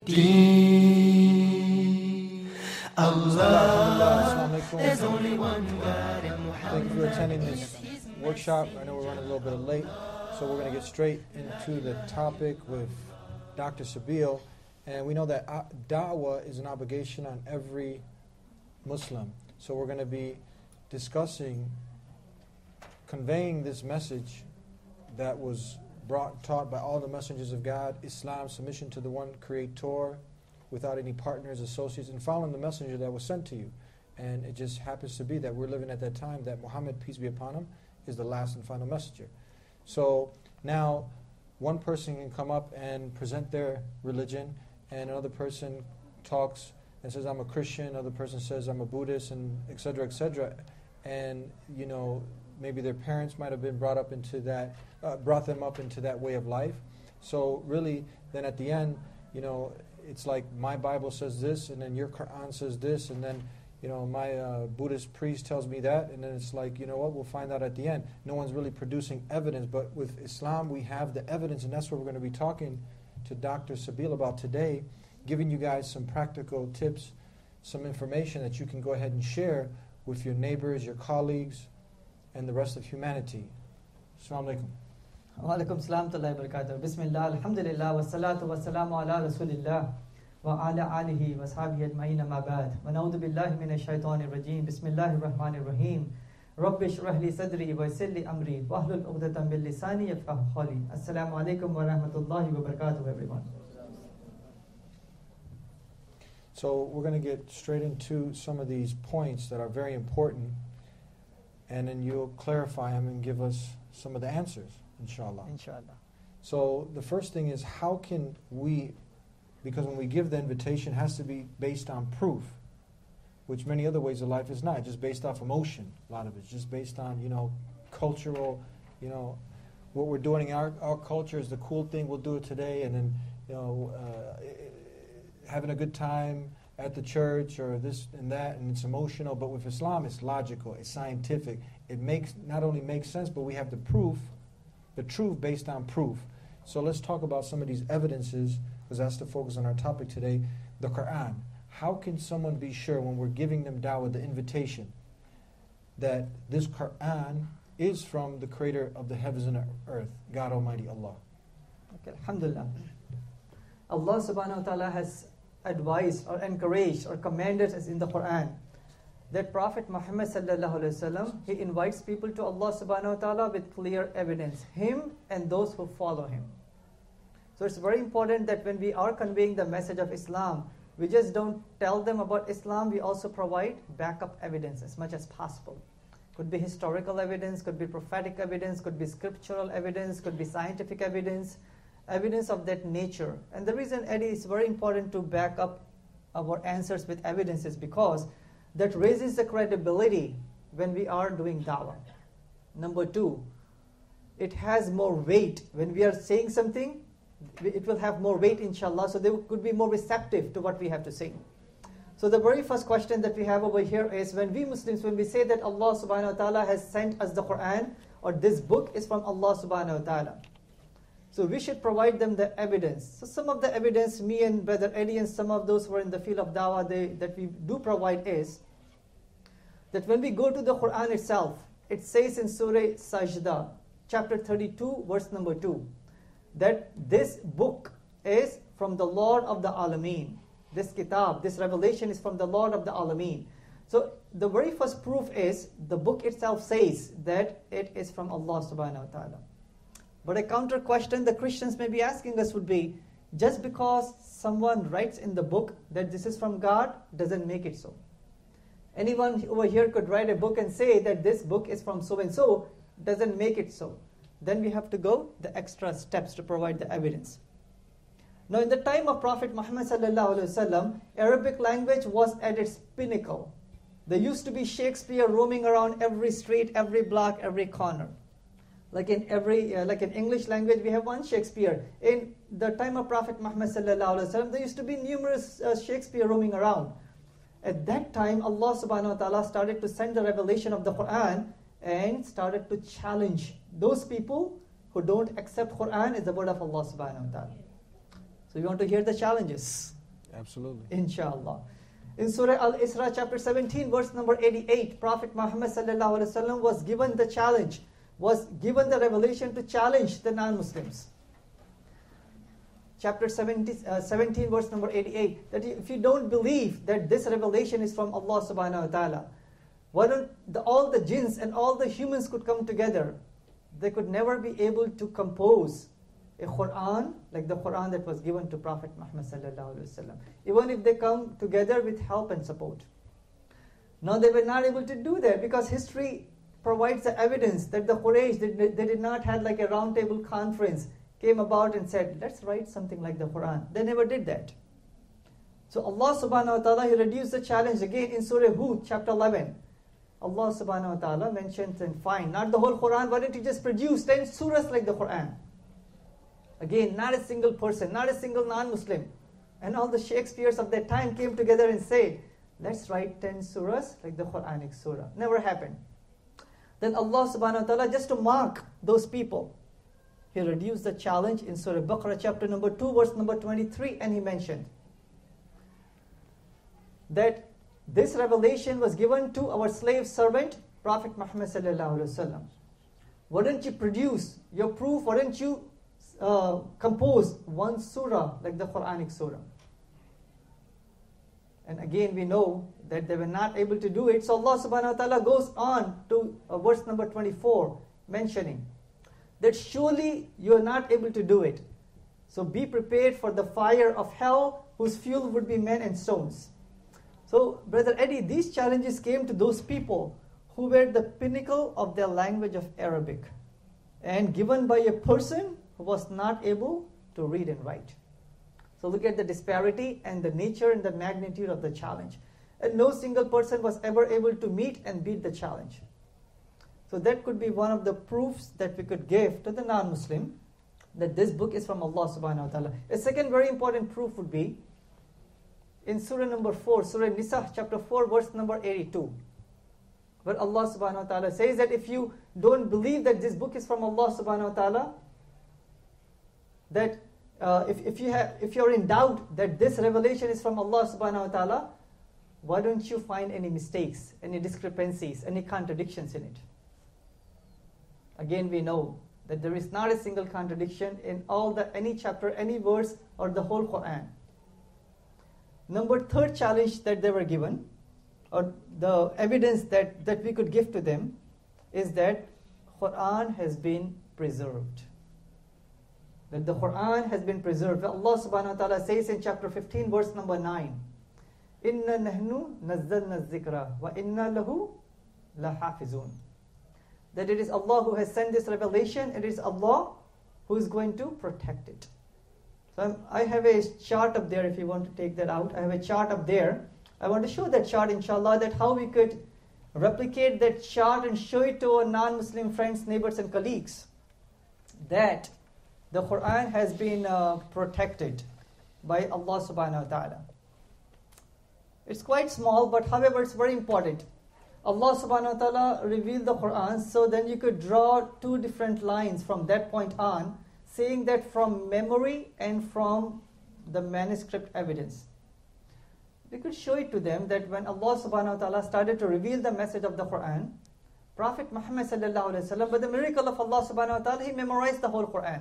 Deen. Allah, there's only one God and Muhammad. Thank you for attending this workshop. I know we're running a little bit late, so we're going to get straight into the topic with Dr. Sabeel. And we know that da'wah is an obligation on every Muslim. So we're going to be discussing, conveying this message that was taught by all the messengers of God: Islam, submission to the one Creator, without any partners, associates, and following the messenger that was sent to you. And it just happens to be that we're living at that time that Muhammad, peace be upon him, is the last and final messenger. So now one person can come up and present their religion, and another person talks and says, I'm a Christian, another person says, I'm a Buddhist, and et cetera, et cetera. And, you know, maybe their parents might have been brought them up into that way of life. So really, then at the end, you know, it's like my Bible says this, and then your Quran says this, and then, you know, my Buddhist priest tells me that, and then it's like, you know what, we'll find out at the end. No one's really producing evidence, but with Islam we have the evidence, and that's what we're going to be talking to Dr. Sabeel about today, giving you guys some practical tips, some information that you can go ahead and share with your neighbors, your colleagues, and the rest of humanity. Assalamu alaikum. Wa alaikum salam wa barakatuh. Bismillah, alhamdulillah, wa salatu wa salamu ala rasulillah, wa ala alihi wa sahbihi ajma'in amma ba'd. Wa na'udhu billahi minash shaitanir rajim. Bismillahir rahmanir rahim. Rabbi shrah li sadri wa yassir li amri wa hlul 'uqdatam min lisani yafqahu qawli. Assalamu alaikum wa rahmatullahi wa barakatuh, everyone. So we're going to get straight into some of these points that are very important, and then you'll clarify them and give us some of the answers, inshallah. Inshallah. So the first thing is, how can we, because when we give the invitation, it has to be based on proof, which many other ways of life is not, just based off emotion. A lot of it's just based on, you know, cultural, you know, what we're doing in our culture is the cool thing, we'll do it today, and then, you know, having a good time at the church or this and that, and it's emotional. But with Islam, it's logical, it's scientific. It not only makes sense, but we have the proof, the truth based on proof. So let's talk about some of these evidences, because that's the focus on our topic today, the Quran. How can someone be sure when we're giving them da'wah, the invitation, that this Quran is from the creator of the heavens and the earth, God Almighty Allah? Okay, alhamdulillah. Allah subhanahu wa ta'ala has advised or encouraged or commanded us in the Quran that Prophet Muhammad sallallahu alaihi wasallam, he invites people to Allah subhanahu wa ta'ala with clear evidence, him and those who follow him. So it's very important that when we are conveying the message of Islam, we just don't tell them about Islam, we also provide backup evidence as much as possible. Could be historical evidence, could be prophetic evidence, could be scriptural evidence, could be scientific evidence of that nature. And the reason, Eddie, is very important to back up our answers with evidence is because that raises the credibility when we are doing da'wah. Number two, it has more weight. When we are saying something, it will have more weight, inshallah, so they could be more receptive to what we have to say. So the very first question that we have over here is, when we Muslims, when we say that Allah subhanahu wa ta'ala has sent us the Quran, or this book is from Allah subhanahu wa ta'ala, so we should provide them the evidence. So some of the evidence, me and Brother Eddie and some of those who are in the field of da'wah, that we do provide is that when we go to the Quran itself, it says in Surah Sajda, chapter 32, verse number 2, that this book is from the Lord of the Alameen. This kitab, this revelation is from the Lord of the Alameen. So the very first proof is the book itself says that it is from Allah subhanahu wa ta'ala. But a counter question the Christians may be asking us would be, just because someone writes in the book that this is from God doesn't make it so. Anyone over here could write a book and say that this book is from so and so, doesn't make it so. Then we have to go the extra steps to provide the evidence. Now in the time of Prophet Muhammad sallallahu alaihi wasallam, Arabic language was at its pinnacle. There used to be Shakespeare roaming around every street, every block, every corner. Like in English language, we have one Shakespeare. In the time of Prophet Muhammad sallallahu alaihi wasallam, there used to be numerous Shakespeare roaming around. At that time, Allah subhanahu wa ta'ala started to send the revelation of the Quran and started to challenge those people who don't accept Quran as the word of Allah subhanahu wa ta'ala. So we want to hear the challenges. Absolutely. Inshallah. In Surah Al-Isra chapter 17 verse number 88, Prophet Muhammad sallallahu alaihi wasallam was given the challenge, was given the revelation to challenge the non-Muslims. Chapter 17 verse number 88, that if you don't believe that this revelation is from Allah subhanahu wa ta'ala, why don't all the jinns and all the humans could come together? They could never be able to compose a Quran like the Quran that was given to Prophet Muhammad sallallahu alaihi wasallam, even if they come together with help and support. Now they were not able to do that because history provides the evidence that the Quraysh, they did not have like a round table conference, came about and said, let's write something like the Quran. They never did that. So Allah subhanahu wa ta'ala, He reduced the challenge again in Surah Hud chapter 11. Allah subhanahu wa ta'ala mentions, and fine, not the whole Quran, why don't you just produce 10 surahs like the Quran? Again, not a single person, not a single non-Muslim. And all the Shakespeares of that time came together and said, let's write 10 surahs like the Quranic surah. Never happened. Then Allah subhanahu wa ta'ala, just to mark those people, He reduced the challenge in Surah Baqarah chapter number 2 verse number 23, and He mentioned that this revelation was given to our slave servant, Prophet Muhammad sallallahu alaihi wasallam. Why don't you produce your proof? Why don't you compose one surah like the Quranic surah? And again we know that they were not able to do it. So Allah subhanahu wa ta'ala goes on to verse number 24, mentioning that surely you are not able to do it. So be prepared for the fire of hell, whose fuel would be men and stones. So Brother Eddie, these challenges came to those people who were the pinnacle of their language of Arabic, and given by a person who was not able to read and write. So look at the disparity and the nature and the magnitude of the challenge. And no single person was ever able to meet and beat the challenge. So that could be one of the proofs that we could give to the non-Muslim that this book is from Allah subhanahu wa ta'ala. A second very important proof would be in Surah number 4, Surah Nisa chapter 4 verse number 82. Where Allah subhanahu wa ta'ala says that if you don't believe that this book is from Allah subhanahu wa ta'ala, that if you're in doubt that this revelation is from Allah subhanahu wa ta'ala, why don't you find any mistakes, any discrepancies, any contradictions in it? Again, we know that there is not a single contradiction in any chapter, any verse, or the whole Quran. Third challenge that they were given, or the evidence that we could give to them, is that Quran has been preserved. That the Quran has been preserved. Allah subhanahu wa ta'ala says in chapter 15 verse number 9, Inna nahnu nazzalna zikra wa inna lahu lahafizun. That it is Allah who has sent this revelation, and it is Allah who is going to protect it. So I have a chart up there if you want to take that out. I have a chart up there. I want to show that chart inshallah, that how we could replicate that chart and show it to our non-Muslim friends, neighbors and colleagues. That the Quran has been protected by Allah subhanahu wa ta'ala. It's quite small, but however it's very important. Allah subhanahu wa ta'ala revealed the Quran, so then you could draw two different lines from that point on, saying that from memory and from the manuscript evidence. We could show it to them that when Allah subhanahu wa ta'ala started to reveal the message of the Quran, Prophet Muhammad sallallahu alaihi wasallam, by the miracle of Allah subhanahu wa ta'ala, he memorized the whole Quran.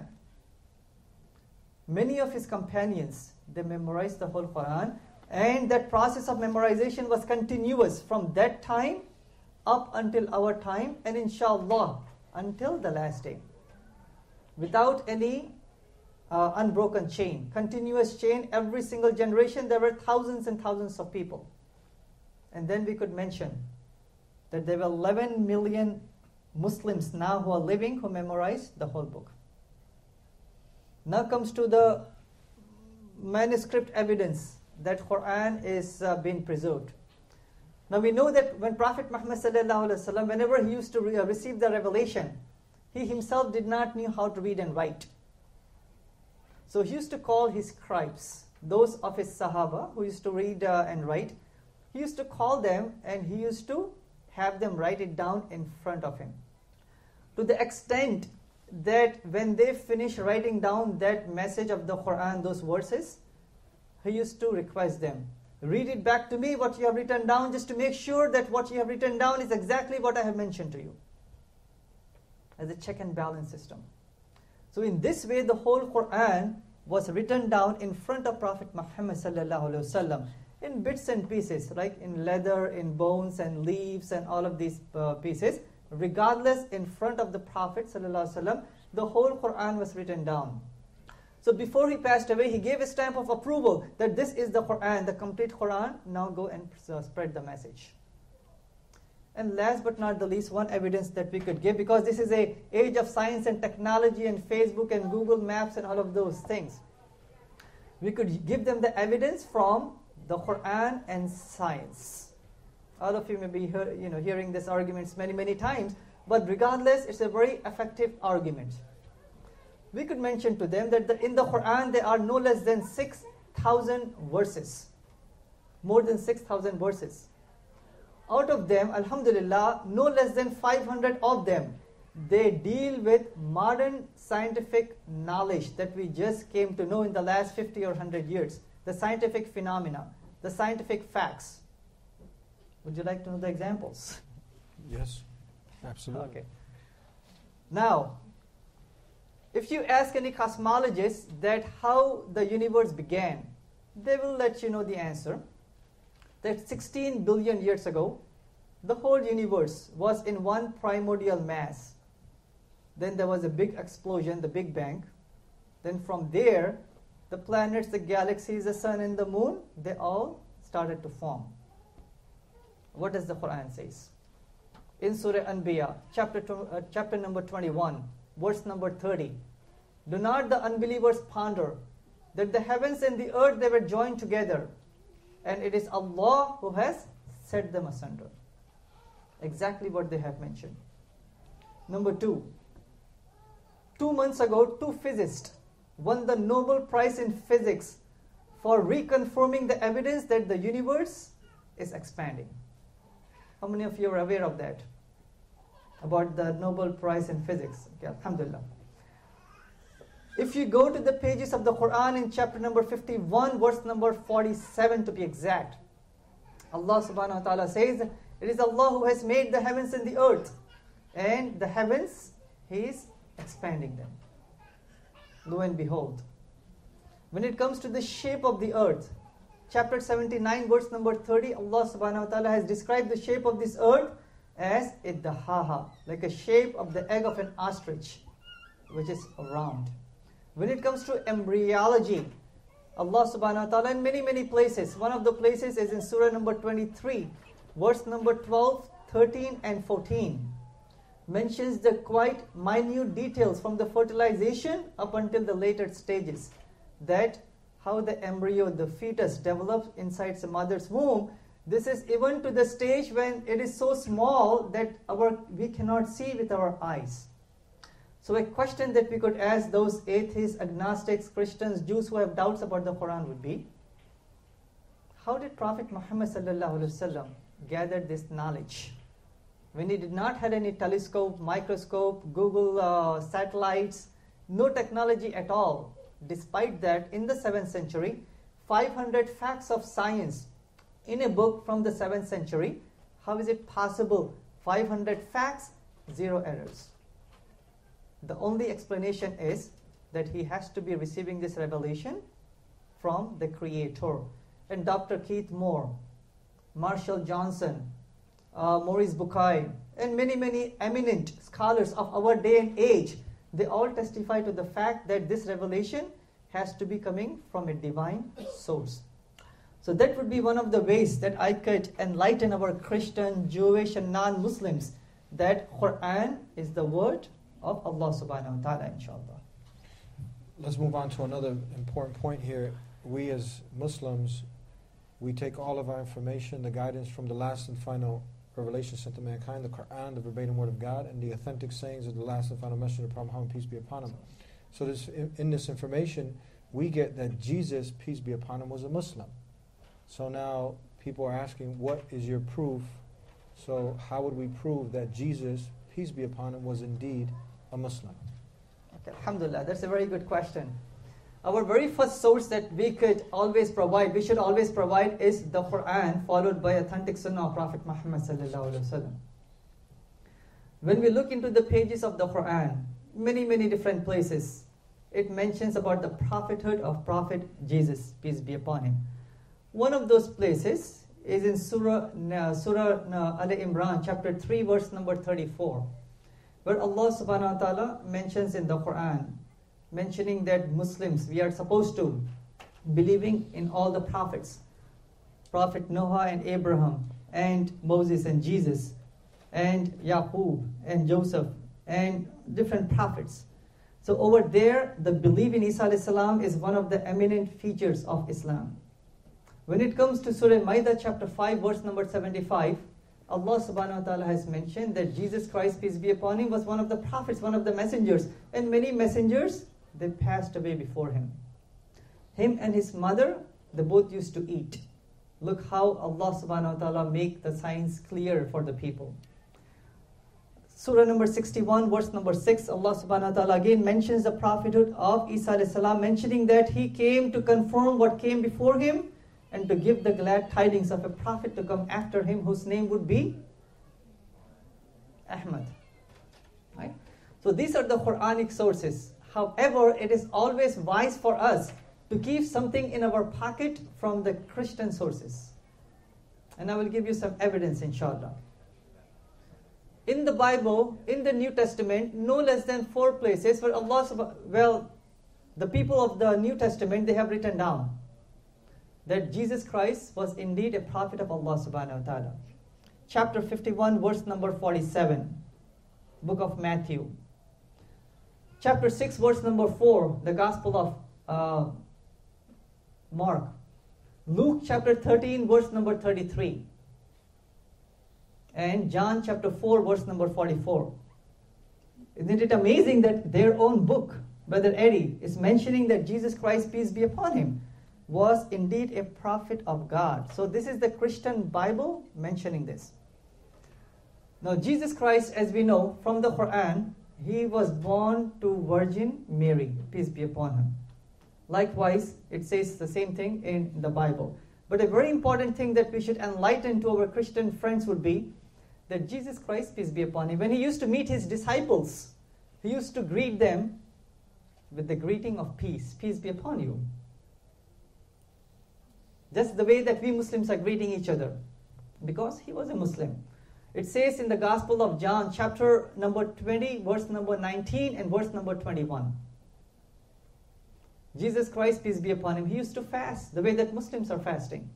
Many of his companions, they memorized the whole Quran, and that process of memorization was continuous from that time up until our time, and inshallah until the last day, without any unbroken chain, continuous chain. Every single generation there were thousands and thousands of people. And then we could mention that there were 11 million Muslims now who are living who memorized the whole book. Now comes to the manuscript evidence that Quran is being preserved. Now we know that when Prophet Muhammad sallallahu alaihi wasallam, whenever he used to receive the revelation, he himself did not know how to read and write. So he used to call his scribes, those of his Sahaba who used to read and write. He used to call them and he used to have them write it down in front of him. To the extent that when they finish writing down that message of the Quran, those verses, he used to request them, read it back to me what you have written down, just to make sure that what you have written down is exactly what I have mentioned to you, as a check and balance system. So in this way, the whole Quran was written down in front of Prophet Muhammad sallallahu alaihi wasallam in bits and pieces, like in leather, in bones and leaves and all of these pieces. Regardless, in front of the Prophet sallallahu alaihi wasallam, the whole Quran was written down. So before he passed away, he gave a stamp of approval that this is the Quran, the complete Quran. Now go and spread the message. And last but not the least, one evidence that we could give, because this is an age of science and technology and Facebook and Google Maps and all of those things. We could give them the evidence from the Quran and science. All of you may be hearing these arguments many, many times, but regardless, it's a very effective argument. We could mention to them that in the Quran there are no less than 6,000 verses. More than 6,000 verses. Out of them, alhamdulillah, no less than 500 of them, they deal with modern scientific knowledge that we just came to know in the last 50 or 100 years. The scientific phenomena, the scientific facts. Would you like to know the examples? Yes, absolutely. Okay. Now, if you ask any cosmologist that how the universe began, they will let you know the answer. That 16 billion years ago, the whole universe was in one primordial mass. Then there was a big explosion, the Big Bang. Then from there, the planets, the galaxies, the sun and the moon, they all started to form. What does the Quran says? In Surah Anbiya, chapter number 21, verse number 30. Do not the unbelievers ponder that the heavens and the earth, they were joined together, and it is Allah who has set them asunder. Exactly what they have mentioned. Number 2. 2 months ago, 2 physicists won the Nobel Prize in Physics for reconfirming the evidence that the universe is expanding. How many of you are aware of that? About the Nobel Prize in Physics? Okay, alhamdulillah. If you go to the pages of the Quran in chapter number 51, verse number 47 to be exact, Allah subhanahu wa ta'ala says, it is Allah who has made the heavens and the earth. And the heavens, He is expanding them. Lo and behold. When it comes to the shape of the earth, chapter 79, verse number 30, Allah subhanahu wa ta'ala has described the shape of this earth as iddahaha, like a shape of the egg of an ostrich, which is round. When it comes to embryology, Allah subhanahu wa ta'ala in many, many places, one of the places is in Surah number 23, verse number 12, 13 and 14, mentions the quite minute details from the fertilization up until the later stages, that how the embryo, the fetus develops inside the mother's womb. This is even to the stage when it is so small that we cannot see with our eyes. So a question that we could ask those atheists, agnostics, Christians, Jews who have doubts about the Quran would be, how did Prophet Muhammad sallallahu alaihi wasallam gather this knowledge when he did not have any telescope, microscope, Google satellites, no technology at all? Despite that, in the 7th century, 500 facts of science in a book from the 7th century. How is it possible? 500 facts, 0 errors. The only explanation is that he has to be receiving this revelation from the Creator. And Dr. Keith Moore, Marshall Johnson, Maurice Bucaille, and many, many eminent scholars of our day and age, they all testify to the fact that this revelation has to be coming from a divine source. So that would be one of the ways that I could enlighten our Christian, Jewish, and non-Muslims that Quran is the word of Allah subhanahu wa ta'ala, inshallah. Let's move on to another important point here. We as Muslims, we take all of our information, the guidance from the last and final revelation sent to mankind, the Quran, the verbatim word of God, and the authentic sayings of the last and final messenger of Prophet Muhammad, peace be upon him. So in this information, we get that Jesus, peace be upon him, was a Muslim. So now people are asking, what is your proof? So how would we prove that Jesus, peace be upon him, was indeed a Muslim? Okay, alhamdulillah, that's a very good question. our very first source that we should always provide is the Quran, followed by authentic Sunnah of Prophet Muhammad sallallahu alaihi wasallam. When we look into the pages of the Quran, many different places, it mentions about the prophethood of Prophet Jesus, peace be upon him. One of those places is in Surah Al-Imran, chapter 3, verse number 34, where Allah subhanahu wa ta'ala mentions in the Quran, mentioning that Muslims, we are supposed to believing in all the prophets, Prophet Noah and Abraham and Moses and Jesus and Yaqub and Joseph and different prophets. So over there, the belief in Isa alayhi salam is one of the eminent features of Islam. When it comes to Surah Ma'idah chapter 5 verse number 75, Allah subhanahu wa ta'ala has mentioned that Jesus Christ, peace be upon him, was one of the prophets, one of the messengers, and many messengers, they passed away before him. Him and his mother, they both used to eat. Look how Allah subhanahu wa ta'ala make the signs clear for the people. Surah number 61, verse number 6, Allah subhanahu wa ta'ala again mentions the prophethood of Isa alayhi salam, mentioning that he came to confirm what came before him and to give the glad tidings of a prophet to come after him, whose name would be Ahmad. Right? So these are the Quranic sources. However, it is always wise for us to keep something in our pocket from the Christian sources. And I will give you some evidence, inshallah. In the Bible, in the New Testament, no less than 4 places where the people of the New Testament, they have written down that Jesus Christ was indeed a prophet of Allah subhanahu wa ta'ala. Chapter 51, verse number 47, book of Matthew. Chapter 6, verse number 4, the Gospel of Mark. Luke chapter 13, verse number 33. And John chapter 4, verse number 44. Isn't it amazing that their own book, Brother Eddie, is mentioning that Jesus Christ, peace be upon him, was indeed a prophet of God. So this is the Christian Bible mentioning this. Now Jesus Christ, as we know from the Quran, he was born to Virgin Mary, peace be upon him. Likewise, it says the same thing in the Bible. But a very important thing that we should enlighten to our Christian friends would be that Jesus Christ, peace be upon him, when he used to meet his disciples, he used to greet them with the greeting of peace. Peace be upon you. Just the way that we Muslims are greeting each other, because he was a Muslim. It says in the Gospel of John, chapter number 20, verse number 19 and verse number 21. Jesus Christ, peace be upon him, he used to fast the way that Muslims are fasting.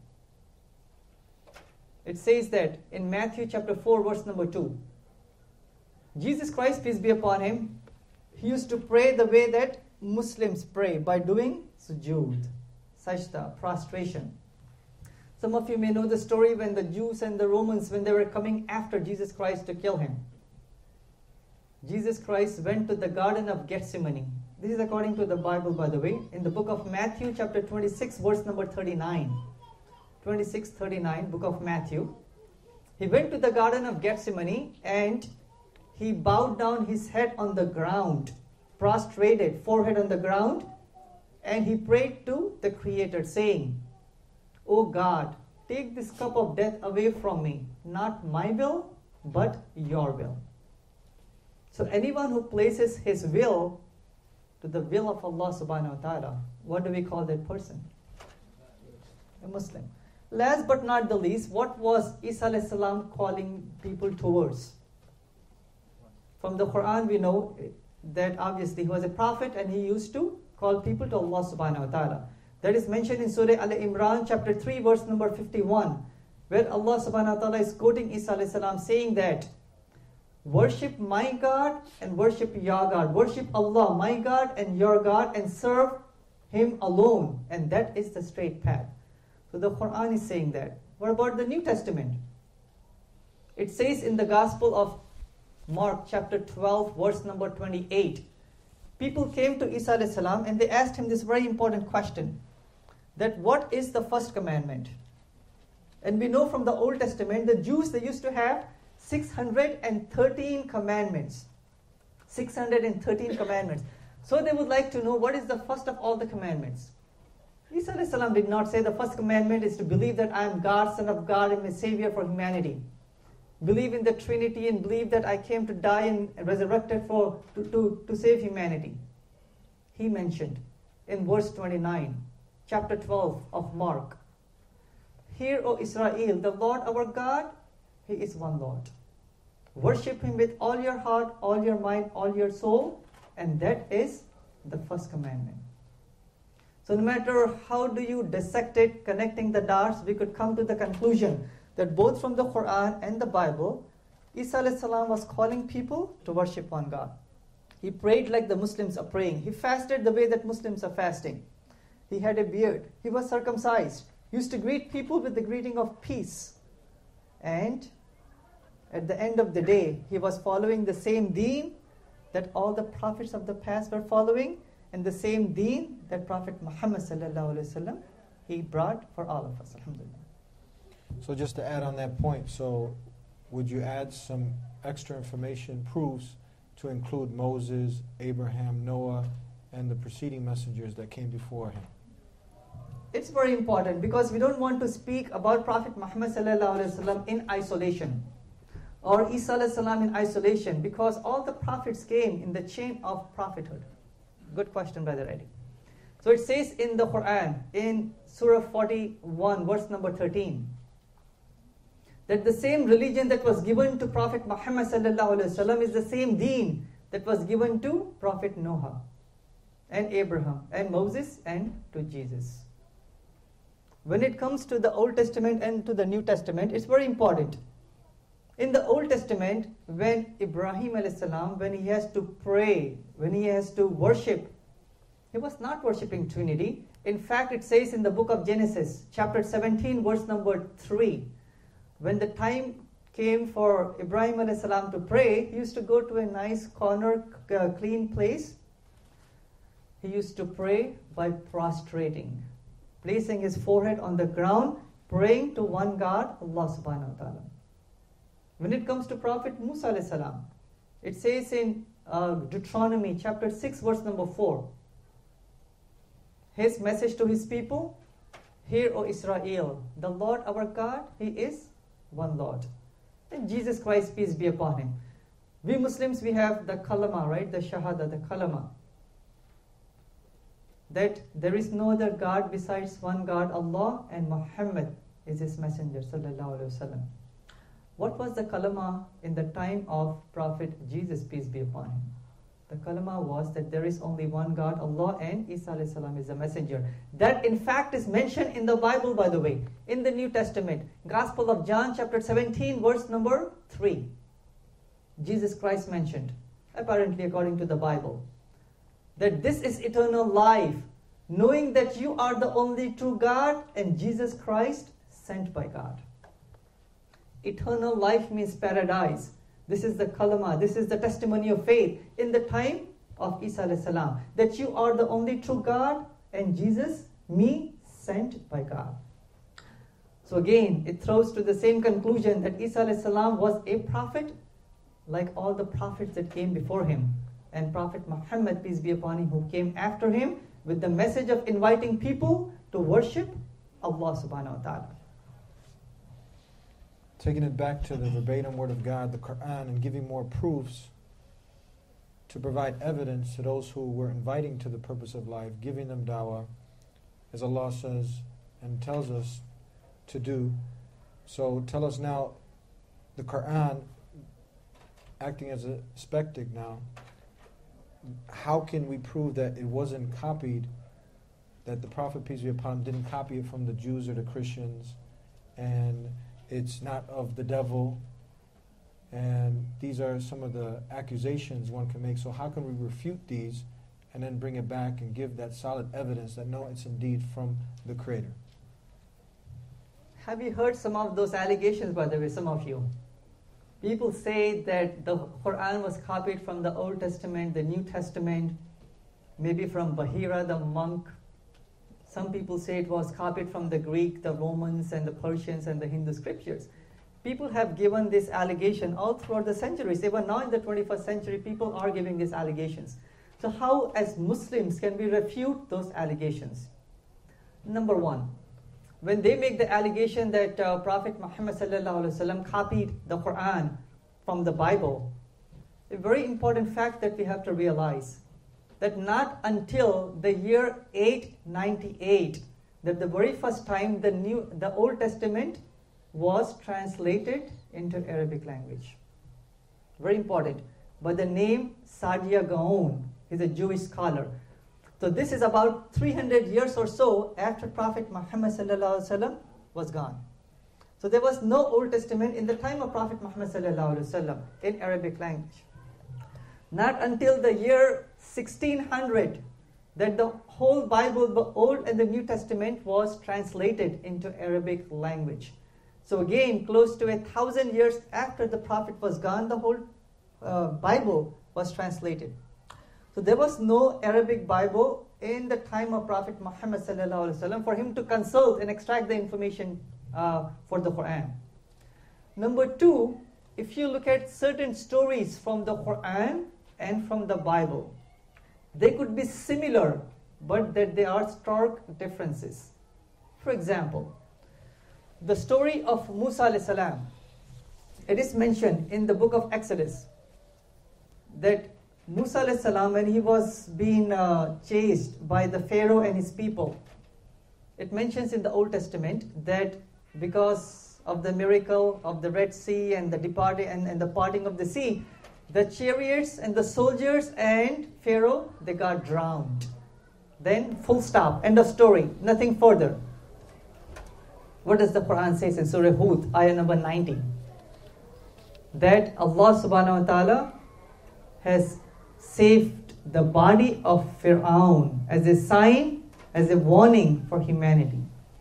It says that in Matthew chapter 4, verse number 2. Jesus Christ, peace be upon him, he used to pray the way that Muslims pray, by doing sujood, sajda, prostration. Some of you may know the story when the Jews and the Romans, when they were coming after Jesus Christ to kill him. Jesus Christ went to the Garden of Gethsemane. This is according to the Bible, by the way, in the book of Matthew, chapter 26, verse number 39. 26:39, book of Matthew. He went to the Garden of Gethsemane and he bowed down his head on the ground, prostrated, forehead on the ground, and he prayed to the Creator, saying, "O God, take this cup of death away from me, not my will, but your will." So anyone who places his will to the will of Allah subhanahu wa ta'ala, what do we call that person? A Muslim. Last but not the least, what was Isa alayhi salam calling people towards? From the Quran we know that obviously he was a prophet and he used to call people to Allah subhanahu wa ta'ala. That is mentioned in Surah Al-Imran chapter 3 verse number 51, where Allah subhanahu wa ta'ala is quoting Isa alayhi salam saying that, "Worship my God and worship your God. Worship Allah, my God and your God, and serve him alone. And that is the straight path." So the Quran is saying that. What about the New Testament? It says in the Gospel of Mark chapter 12 verse number 28. People came to Isa alayhi salam and they asked him this very important question, that what is the first commandment? And we know from the Old Testament, the Jews, they used to have 613 commandments. 613 commandments. So they would like to know what is the first of all the commandments. Isa alayhi salam did not say the first commandment is to believe that I am God, Son of God, and my Savior for humanity. Believe in the Trinity and believe that I came to die and resurrected to save humanity. He mentioned in verse 29, chapter 12 of Mark, Hear, O Israel, the Lord our God, He is one Lord. Worship Him with all your heart, all your mind, all your soul, and that is the first commandment. So no matter how do you dissect it, connecting the dots, we could come to the conclusion that both from the Quran and the Bible, Isa alayhi salam was calling people to worship one God. He prayed like the Muslims are praying. He fasted the way that Muslims are fasting. He had a beard. He was circumcised. He used to greet people with the greeting of peace. And at the end of the day, he was following the same deen that all the prophets of the past were following, and the same deen that Prophet Muhammad sallallahu alaihi wasallam he brought for all of us. Alhamdulillah. So just to add on that point, so would you add some extra information, proofs, to include Moses, Abraham, Noah, and the preceding messengers that came before him? It's very important because we don't want to speak about Prophet Muhammad sallallahu alaihi wasallam in isolation, or Isa alayhi salam in isolation, because all the prophets came in the chain of prophethood. Good question, Brother Eddie. So it says in the Quran, in Surah 41, verse number 13, that the same religion that was given to Prophet Muhammad sallallahu alaihi wasallam is the same deen that was given to Prophet Noah and Abraham and Moses and to Jesus. When it comes to the Old Testament and to the New Testament, it's very important. In the Old Testament, when Ibrahim alayhi salam, when he has to pray, when he has to worship, he was not worshipping Trinity. In fact, it says in the book of Genesis, chapter 17, verse number 3, when the time came for Ibrahim alayhi salam to pray, he used to go to a nice corner, clean place. He used to pray by prostrating, placing his forehead on the ground, praying to one God, Allah subhanahu wa ta'ala. When it comes to Prophet Musa alayhi salam, it says in Deuteronomy chapter 6 verse number 4, his message to his people, Hear, O Israel, the Lord our God, He is one Lord. And Jesus Christ, peace be upon Him. We Muslims, we have the kalama, right? The shahada, the kalama. That there is no other God besides one God, Allah, and Muhammad is His messenger, sallallahu alaihi wasallam. What was the kalama in the time of Prophet Jesus, peace be upon him? The kalama was that there is only one God, Allah, and Isa alayhi salam is the messenger. That in fact is mentioned in the Bible, by the way, in the New Testament. Gospel of John chapter 17 verse number 3. Jesus Christ mentioned, apparently according to the Bible, that this is eternal life, knowing that you are the only true God and Jesus Christ sent by God. Eternal life means paradise. This is the kalama, this is the testimony of faith in the time of Isa alayhi salam, that you are the only true God and Jesus, me, sent by God. So again, it throws to the same conclusion that Isa alayhi salam was a prophet like all the prophets that came before him. And Prophet Muhammad, peace be upon him, who came after him with the message of inviting people to worship Allah subhanahu wa ta'ala. Taking it back to the verbatim word of God, the Quran, and giving more proofs to provide evidence to those who were inviting to the purpose of life, giving them dawah, as Allah says and tells us to do. So tell us now, the Quran, acting as a spectac now, how can we prove that it wasn't copied, that the Prophet, peace be upon him, didn't copy it from the Jews or the Christians, and it's not of the devil, and these are some of the accusations one can make. So how can we refute these and then bring it back and give that solid evidence that no, it's indeed from the Creator? Have you heard some of those allegations, by the way, some of you? People say that the Quran was copied from the Old Testament, the New Testament, maybe from Bahira, the monk. Some people say it was copied from the Greek, the Romans, and the Persians, and the Hindu scriptures. People have given this allegation all throughout the centuries. Even now in the 21st century, people are giving these allegations. So how as Muslims can we refute those allegations? Number one, when they make the allegation that Prophet Muhammad sallallahu alaihi wasallam copied the Quran from the Bible, a very important fact that we have to realize that not until the year 898 that the very first time the Old Testament was translated into Arabic language. Very important. By the name Saadia Gaon, he's a Jewish scholar. So this is about 300 years or so after Prophet Muhammad sallallahu alaihi wasallam was gone. So there was no Old Testament in the time of Prophet Muhammad sallallahu alaihi wasallam in Arabic language. Not until the year 1600 that the whole Bible, the Old and the New Testament, was translated into Arabic language. So again, close to 1,000 years after the Prophet was gone, the whole Bible was translated. So there was no Arabic Bible in the time of Prophet Muhammad sallallahu alaihi wasallam for him to consult and extract the information for the Quran. Number two, if you look at certain stories from the Quran and from the Bible, they could be similar, but that there are stark differences. For example, the story of Musa alayhi salam, it is mentioned in the book of Exodus that Musa alayhi salam, when he was being chased by the Pharaoh and his people, it mentions in the Old Testament that because of the miracle of the Red Sea and the departing and the parting of the sea, the chariots and the soldiers and Pharaoh, they got drowned. Then full stop, end of story, nothing further. What does the Quran say in Surah Hud, ayah number 90? That Allah subhanahu wa ta'ala has saved the body of Fir'aun as a sign, as a warning for humanity.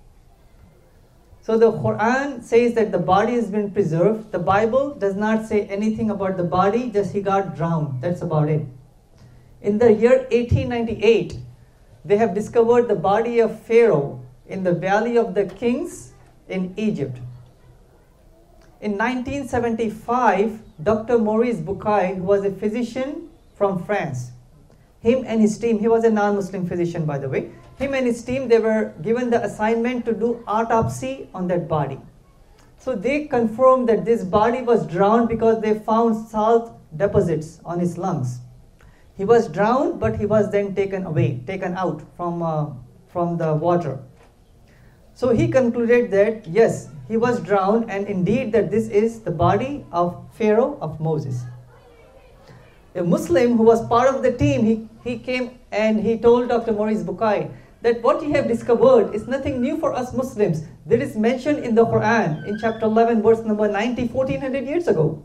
So the Quran says that the body has been preserved. The Bible does not say anything about the body, just he got drowned. That's about it. In the year 1898, they have discovered the body of Pharaoh in the Valley of the Kings in Egypt. In 1975, Dr. Maurice Bucaille, who was a physician from France, him and his team, he was a non-Muslim physician by the way, him and his team, they were given the assignment to do autopsy on that body. So they confirmed that this body was drowned because they found salt deposits on his lungs. He was drowned, but he was then taken out from the water. So he concluded that yes, he was drowned, and indeed that this is the body of Pharaoh of Moses. A Muslim who was part of the team, he came and he told Dr. Maurice Bucaille that what you have discovered is nothing new for us Muslims. That is mentioned in the Quran in chapter 11 verse number 90, 1400 years ago.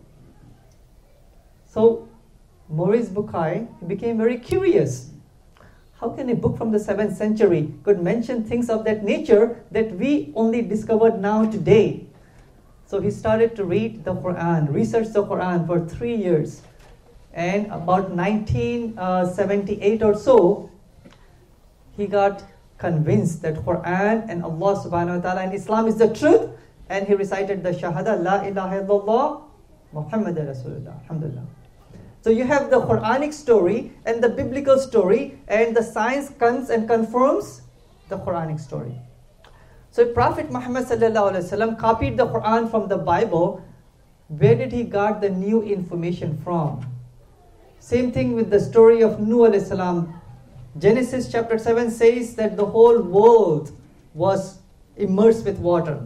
So Maurice Bucaille became very curious. How can a book from the 7th century could mention things of that nature that we only discovered now today? So he started to read the Quran, research the Quran for 3 years. And about 1978 or so, he got convinced that Quran and Allah subhanahu wa ta'ala and Islam is the truth, and he recited the Shahada, La ilaha illallah, Muhammad Rasulullah, alhamdulillah. So you have the Quranic story and the biblical story, and the science comes and confirms the Quranic story. So Prophet Muhammad sallallahu alaihi wasallam copied the Quran from the Bible. Where did he got the new information from? Same thing with the story of Nuh alayhi salam. Genesis chapter 7 says that the whole world was immersed with water.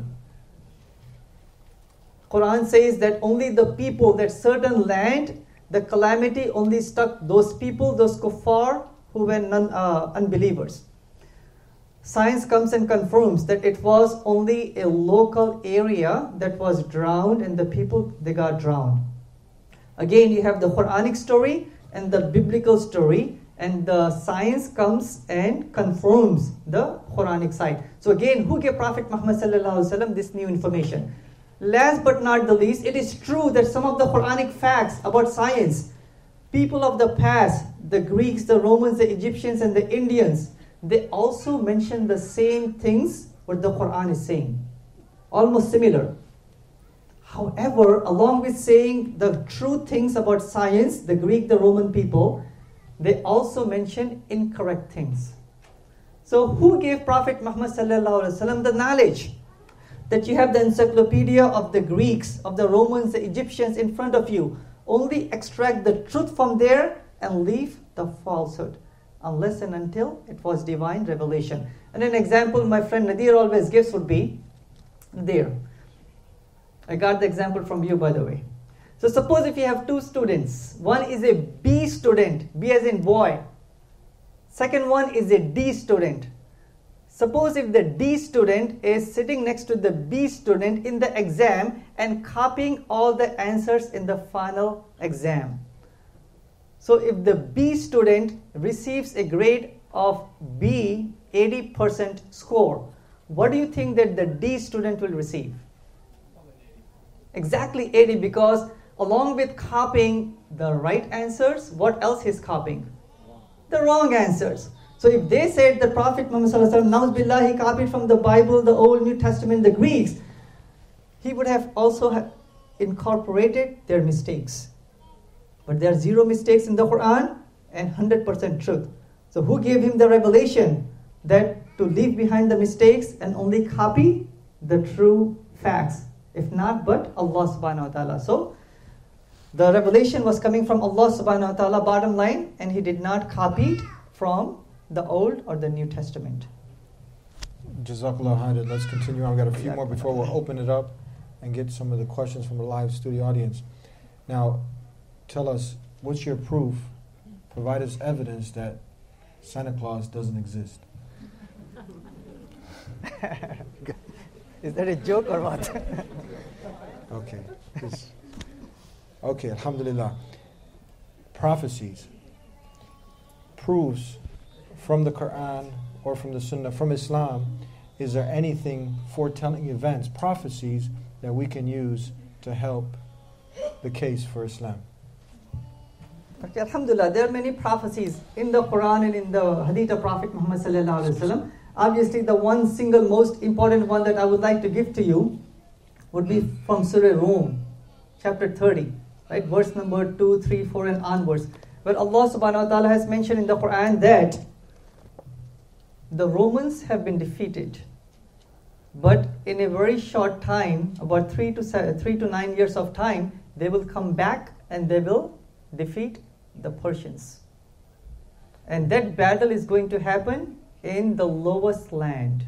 Quran says that only the people, that certain land, the calamity only struck those people, those kuffar who were unbelievers. Science comes and confirms that it was only a local area that was drowned, and the people, they got drowned. Again, you have the Quranic story and the biblical story, and the science comes and confirms the Quranic side. So again, who gave Prophet Muhammad sallallahu alaihi wasallam this new information? Last but not the least, it is true that some of the Quranic facts about science, people of the past, the Greeks, the Romans, the Egyptians, and the Indians, they also mention the same things what the Quran is saying. Almost similar. However, along with saying the true things about science, the Greek, the Roman people, they also mention incorrect things. So who gave Prophet Muhammad sallallahu alaihi wasallam the knowledge that you have the encyclopedia of the Greeks, of the Romans, the Egyptians in front of you? Only extract the truth from there and leave the falsehood, unless and until it was divine revelation. And an example my friend Nadir always gives would be there. I got the example from you, by the way. So suppose if you have two students, one is a B student, B as in boy, second one is a D student. Suppose if the D student is sitting next to the B student in the exam and copying all the answers in the final exam. So if the B student receives a grade of B, 80% score, what do you think that the D student will receive? Exactly 80, because along with copying the right answers, what else he's copying? The wrong answers. So if they said the Prophet Muhammad sallallahu alaihi wasallam, he copied from the Bible, the Old New Testament, the Greeks, he would have also incorporated their mistakes. But there are 0 mistakes in the Quran and 100% truth. So who gave him the revelation that to leave behind the mistakes and only copy the true facts? If not, but Allah subhanahu wa ta'ala. So the revelation was coming from Allah subhanahu wa ta'ala, bottom line, and he did not copy it from the Old or the New Testament. Jazakallah khairan. Let's continue on. We've got a few more before we'll open it up and get some of the questions from the live studio audience. Now, tell us, what's your proof? Provide us evidence that Santa Claus doesn't exist. Is that a joke or what? Okay. Okay, alhamdulillah. Prophecies. Proofs from the Quran or from the Sunnah, from Islam. Is there anything foretelling events, prophecies, that we can use to help the case for Islam? Okay, alhamdulillah, there are many prophecies in the Quran and in the Hadith of Prophet Muhammad sallallahu alaihi wasallam. Obviously, the one single most important one that I would like to give to you would be from Surah Rum, chapter 30, right? Verse number 2, 3, 4 and onwards, where Allah subhanahu wa ta'ala has mentioned in the Quran that the Romans have been defeated, but in a very short time, about 3 to 9 years of time, they will come back and they will defeat the Persians. And that battle is going to happen in the lowest land.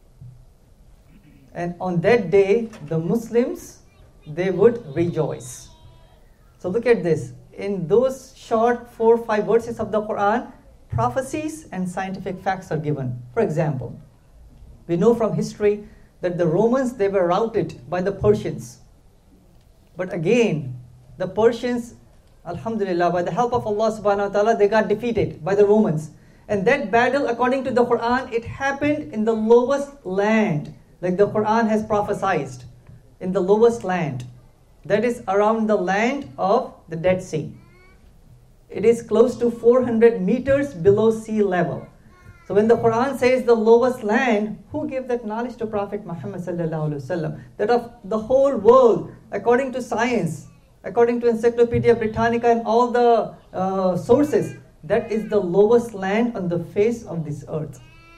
And on that day, the Muslims, they would rejoice. So look at this. In those short 4 or 5 verses of the Quran, prophecies and scientific facts are given. For example, we know from history that the Romans, they were routed by the Persians. But again, the Persians, alhamdulillah, by the help of Allah subhanahu wa ta'ala, they got defeated by the Romans. And that battle, according to the Quran, it happened in the lowest land, like the Quran has prophesied, in the lowest land. That is around the land of the Dead Sea. It is close to 400 meters below sea level. So when the Quran says the lowest land, who gave that knowledge to Prophet Muhammad sallallahu alaihi wasallam? That of the whole world, according to science, according to Encyclopedia Britannica and all the sources, that is the lowest land on the face of this earth.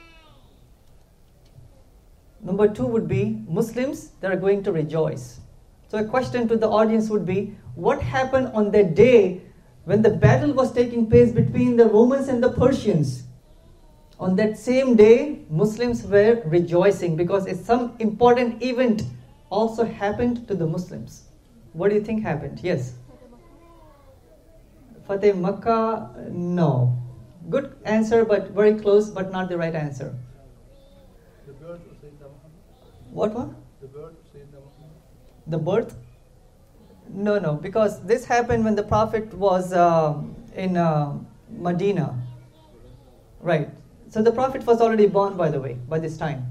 Number 2 would be Muslims, they are going to rejoice. So a question to the audience would be, what happened on that day when the battle was taking place between the Romans and the Persians? On that same day, Muslims were rejoicing because some important event also happened to the Muslims. What do you think happened? Yes? Fateh Makkah? No. Good answer, but very close, but not the right answer. The birth of Sayyidina Muhammad. What one? The birth of Sayyidina Muhammad. The birth? No, because this happened when the Prophet was in Medina. Right. So the Prophet was already born, by the way, by this time.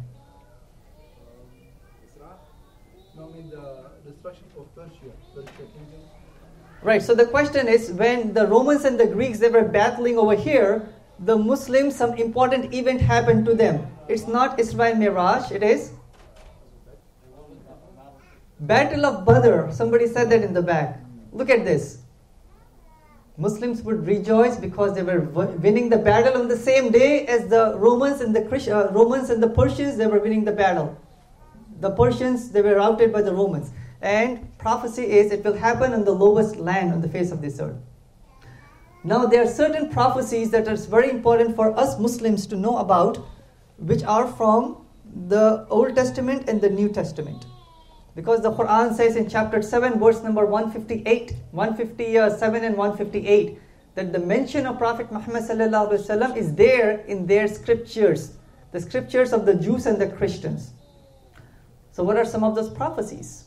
No, I mean the destruction of Persia kingdom. Right, so the question is, when the Romans and the Greeks, they were battling over here, the Muslims, some important event happened to them. It's not Isra and Miraj, it is Battle of Badr. Somebody said that in the back. Look at this. Muslims would rejoice because they were winning the battle on the same day as the Romans and the Romans and the Persians. They were winning the battle. The Persians, they were routed by the Romans. And prophecy is it will happen on the lowest land on the face of this earth. Now there are certain prophecies that are very important for us Muslims to know about, which are from the Old Testament and the New Testament. Because the Quran says in chapter 7, verse number 157 and 158, that the mention of Prophet Muhammad sallallahu alaihi wasallam is there in their scriptures, the scriptures of the Jews and the Christians. So what are some of those prophecies?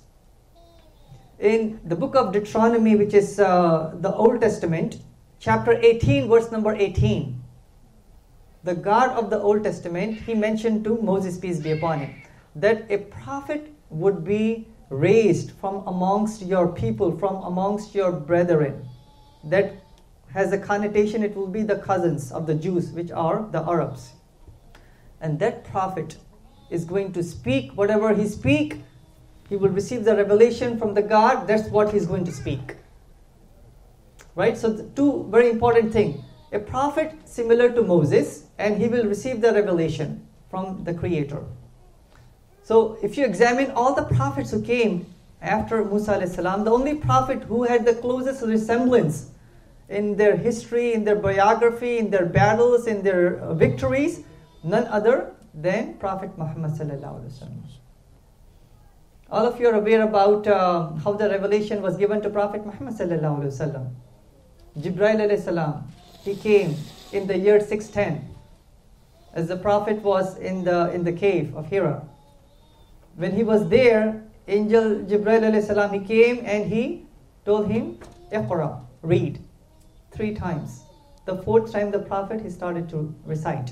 In the book of Deuteronomy, which is the Old Testament, chapter 18, verse number 18, the God of the Old Testament, he mentioned to Moses, peace be upon him, that a prophet would be raised from amongst your people, from amongst your brethren. That has a connotation, it will be the cousins of the Jews, which are the Arabs. And that prophet is going to speak whatever he speak. He will receive the revelation from the God. That's what he's going to speak. Right? So the two very important things. A prophet similar to Moses, and he will receive the revelation from the Creator. So if you examine all the prophets who came after Musa alayhi salam, the only prophet who had the closest resemblance in their history, in their biography, in their battles, in their victories, none other than Prophet Muhammad sallallahu alaihi wasallam. All of you are aware about how the revelation was given to Prophet Muhammad sallallahu alaihi wasallam. Jibreel alayhi salam, he came in the year 610, as the Prophet was in the cave of Hira. When he was there, angel Jibreel alayhi salam, he came and he told him, Iqra, read, 3 times. The 4th time the Prophet, he started to recite.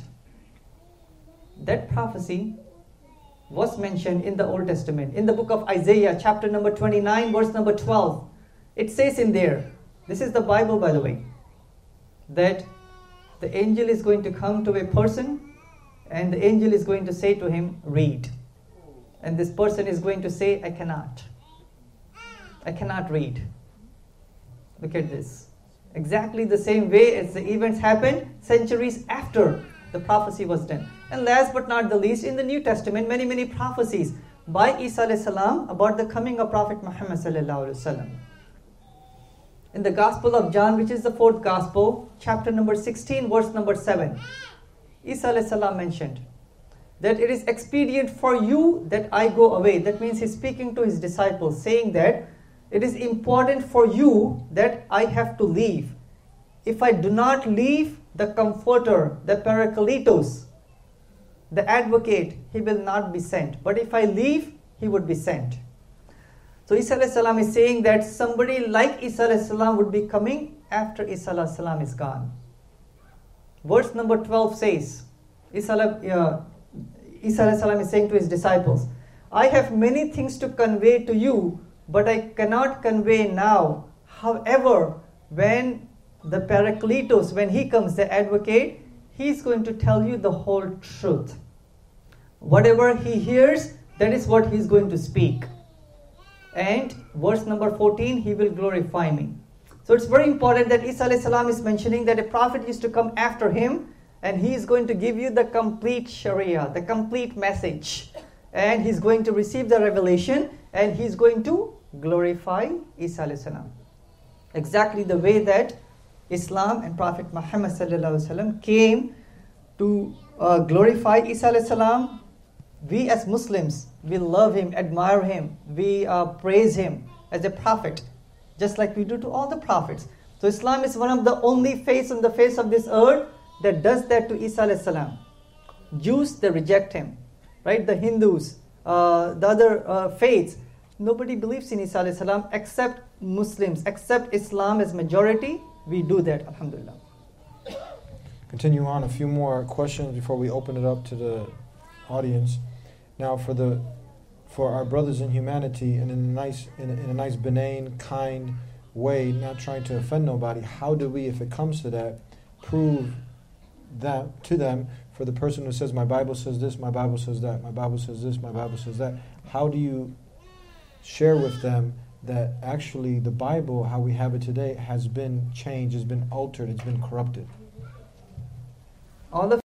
That prophecy was mentioned in the Old Testament. In the book of Isaiah, chapter number 29, verse number 12. It says in there, this is the Bible by the way, that the angel is going to come to a person and the angel is going to say to him, read. And this person is going to say, I cannot read. Look at this. Exactly the same way as the events happened centuries after the prophecy was done. And last but not the least, in the New Testament, many prophecies by Isa alayhi salam about the coming of Prophet Muhammad sallallahu alaihi wasallam. In the Gospel of John, which is the 4th Gospel, chapter number 16, verse number 7, Isa alayhi salam mentioned that it is expedient for you that I go away. That means he's speaking to his disciples, saying that it is important for you that I have to leave. If I do not leave, the Comforter, the Parakletos, the Advocate, he will not be sent. But if I leave, he would be sent. So Isa alayhi salam is saying that somebody like Isa alayhi salam would be coming after Isa alayhi salam is gone. Verse number 12 says, Isa alayhi salam is saying to his disciples, I have many things to convey to you, but I cannot convey now. However, when the Parakletos, when he comes, the Advocate, he is going to tell you the whole truth. Whatever he hears, that is what he is going to speak. And verse number 14, he will glorify me. So it's very important that Isa alayhi salam is mentioning that a prophet used to come after him, and he is going to give you the complete Sharia, the complete message. And he's going to receive the revelation, and he's going to glorify Isa alayhi salam. Exactly the way that Islam and Prophet Muhammad sallallahu alaihi wasallam came to glorify Isa alayhi salam. We as Muslims, we love him, admire him, we praise him as a prophet, just like we do to all the prophets. So Islam is one of the only faiths on the face of this earth that does that to Isa alayhi salam. Jews, they reject him, right? The Hindus, the other faiths, nobody believes in Isa alayhi salam except Muslims, except Islam as majority. We do that, alhamdulillah. Continue on, a few more questions before we open it up to the audience. Now, for our brothers in humanity, and in a nice, benign, kind way, not trying to offend nobody, how do we, if it comes to that, prove that to them? For the person who says, my Bible says this, my Bible says that, my Bible says this, my Bible says that, how do you share with them that actually the Bible, how we have it today, has been changed, has been altered, it's been corrupted. All of